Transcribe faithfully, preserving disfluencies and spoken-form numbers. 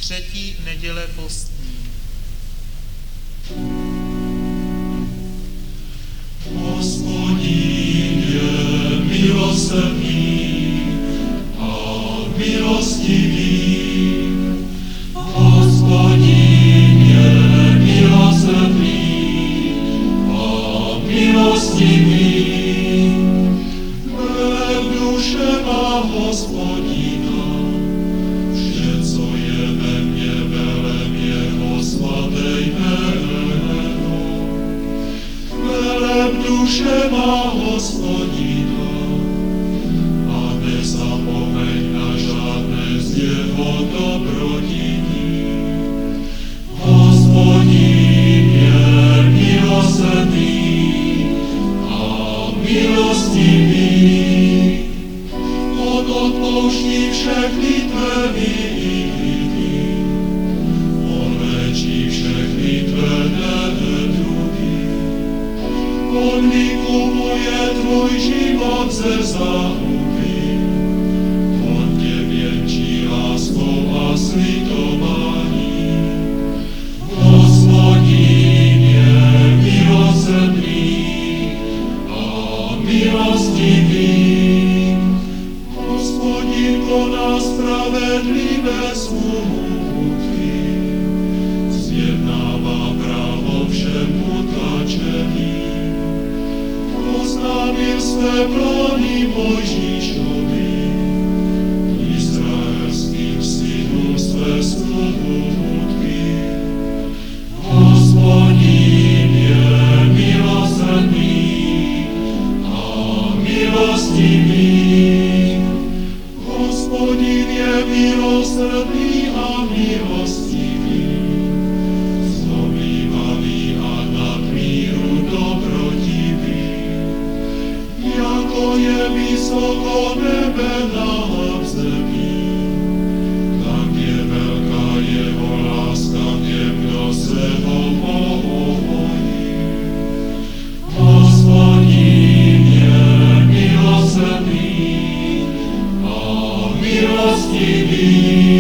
Třetí neděle postní. Hospodin je milosrdný a milostivý. Hospodin je milosrdný a milostivý. Veleb duše má Hospodina, vše, co je ve mně, veleb jeho svaté jméno. Veleb duše má Hospodina a nezapomeň na žádné z jeho dobrodní. Hospodin je milosrdný a milostivý. On odpouští všechny tvé viny, on léčí všechny tvé neduhy. On vykupuje tvůj život ze záhuby, on tě věnčí láskou a slitování. Hospodin je milosrdný a milostivý. Hospodin koná spravedlivé smutky, zjednává právo všemu tlačeným. Oznámil své plány Mojžíšovi, izraelským synům své smutky. Hospodin je milosrdný a milostivý. Hospodin je milosrdný a milostivý. Zlomývavý a nadmíru dobrotivý. Jako je vysoko nebe nad zemí, tak je velká jeho láska těm, kdo se ho bojí. Hospodin je milosrdný a milostivý.